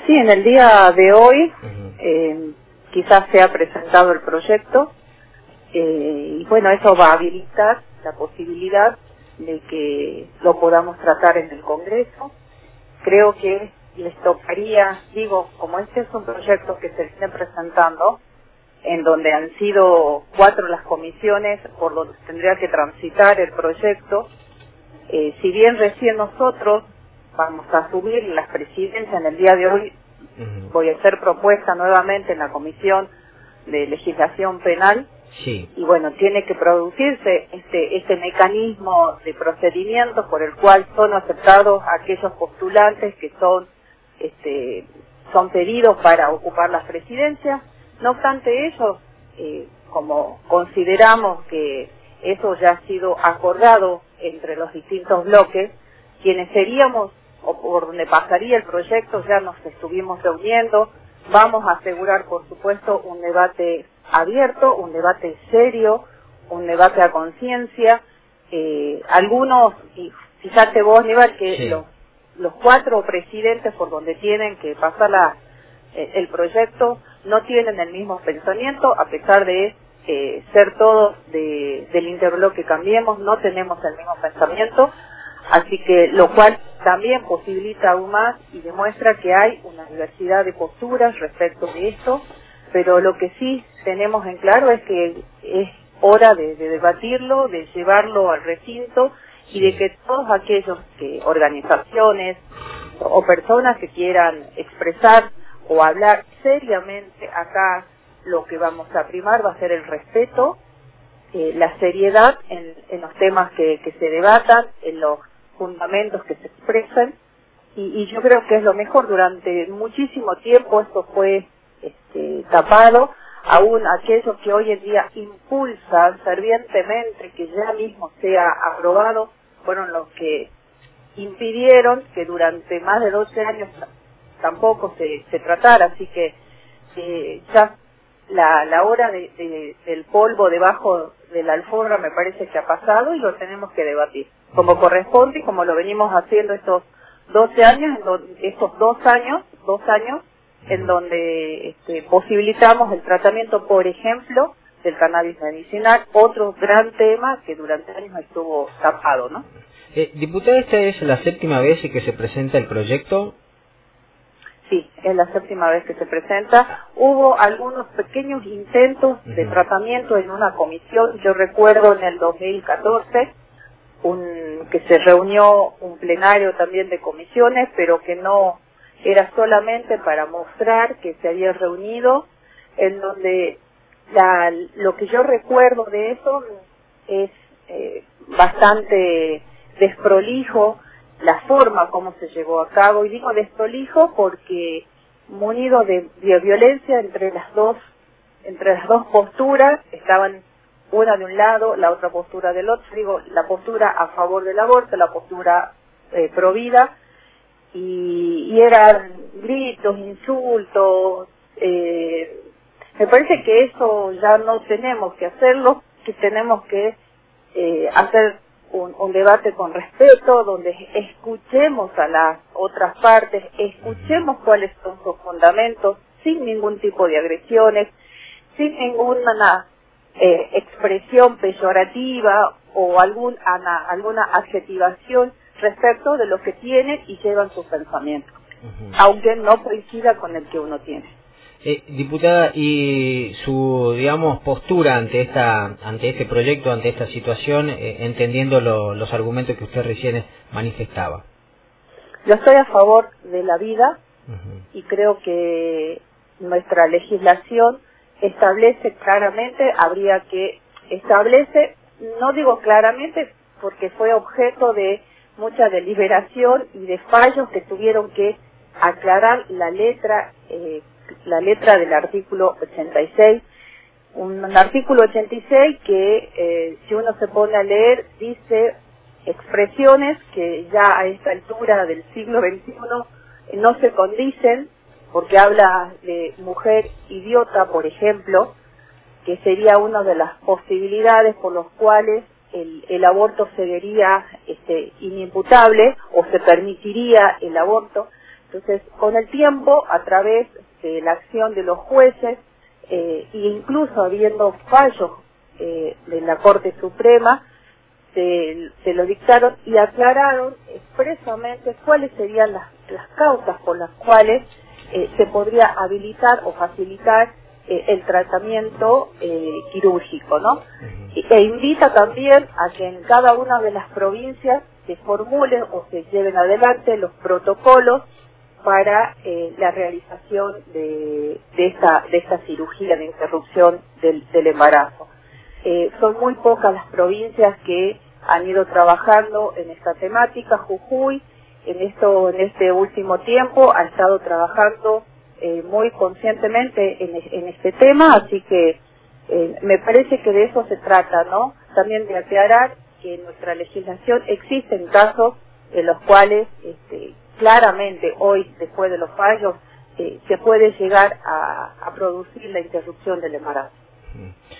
Sí, en el día de hoy quizás se ha presentado el proyecto y bueno, eso va a habilitar la posibilidad de que lo podamos tratar en el Congreso. Creo que les tocaría, digo, como este es un proyecto que se viene presentando, en donde han sido 4 las comisiones por donde tendría que transitar el proyecto, si bien recién nosotros vamos a asumir las presidencias en el día de hoy, voy a hacer propuesta nuevamente en la Comisión de Legislación Penal. Sí. Y bueno, tiene que producirse este mecanismo de procedimiento por el cual son aceptados aquellos postulantes que son pedidos para ocupar las presidencias. No obstante ello, como consideramos que eso ya ha sido acordado entre los distintos bloques, quienes seríamos o por donde pasaría el proyecto ya nos estuvimos reuniendo. Vamos a asegurar, por supuesto, un debate abierto, un debate serio, un debate a conciencia. Algunos, y fíjate vos, Aníbal, que sí, los 4 presidentes por donde tienen que pasar el proyecto no tienen el mismo pensamiento, a pesar de ser todos del interbloque Cambiemos, no tenemos el mismo pensamiento, así que lo cual también posibilita aún más y demuestra que hay una diversidad de posturas respecto de esto, pero lo que sí tenemos en claro es que es hora de debatirlo, de llevarlo al recinto y de que todos aquellos organizaciones o personas que quieran expresar o hablar seriamente acá, lo que vamos a primar va a ser el respeto, la seriedad en los temas que se debatan, en los fundamentos que se expresan, y yo creo que es lo mejor. Durante muchísimo tiempo esto fue tapado. Aún aquellos que hoy en día impulsan fervientemente que ya mismo sea aprobado fueron los que impidieron que durante más de 12 años tampoco se tratara, así que ya la hora del polvo debajo de la alfombra me parece que ha pasado y lo tenemos que debatir como corresponde y como lo venimos haciendo estos 12 años, estos 2 años en donde posibilitamos el tratamiento, por ejemplo, del cannabis medicinal, otro gran tema que durante años estuvo tapado, ¿no? Diputada, ¿esta es la 7ª vez que se presenta el proyecto? Sí, es la 7ª vez que se presenta. Hubo algunos pequeños intentos de tratamiento en una comisión. Yo recuerdo en el 2014 que se reunió un plenario también de comisiones, pero que no era solamente para mostrar que se había reunido, en donde lo que yo recuerdo de eso es bastante desprolijo la forma como se llevó a cabo, y digo desprolijo porque munido de violencia entre las dos posturas, estaban una de un lado, la otra postura del otro, digo, la postura a favor del aborto, la postura pro vida, y eran gritos, insultos. Me parece que eso ya no tenemos que hacerlo, que tenemos que hacer un debate con respeto, donde escuchemos a las otras partes, escuchemos cuáles son sus fundamentos, sin ningún tipo de agresiones, sin ninguna expresión peyorativa o alguna adjetivación respecto de lo que tienen y llevan sus pensamientos, aunque no coincida con el que uno tiene. Diputada, y su, digamos, postura ante este proyecto, ante esta situación, entendiendo los argumentos que usted recién manifestaba. Yo estoy a favor de la vida y creo que nuestra legislación establece claramente, no digo claramente porque fue objeto de mucha deliberación y de fallos que tuvieron que aclarar la letra del artículo 86, un artículo 86 que si uno se pone a leer dice expresiones que ya a esta altura del siglo XXI no se condicen, porque habla de mujer idiota, por ejemplo, que sería una de las posibilidades por las cuales el aborto se vería inimputable o se permitiría el aborto. Entonces, con el tiempo, a través de la acción de los jueces, e incluso habiendo fallos de la Corte Suprema, se lo dictaron y aclararon expresamente cuáles serían las causas por las cuales se podría habilitar o facilitar el tratamiento quirúrgico, ¿no? E invita también a que en cada una de las provincias se formulen o se lleven adelante los protocolos para la realización de esta cirugía de interrupción del embarazo. Son muy pocas las provincias que han ido trabajando en esta temática. Jujuy en este último tiempo ha estado trabajando muy conscientemente en este tema, así que me parece que de eso se trata, ¿no? También de aclarar que en nuestra legislación existen casos en los cuales claramente hoy, después de los fallos, se puede llegar a producir la interrupción del embarazo.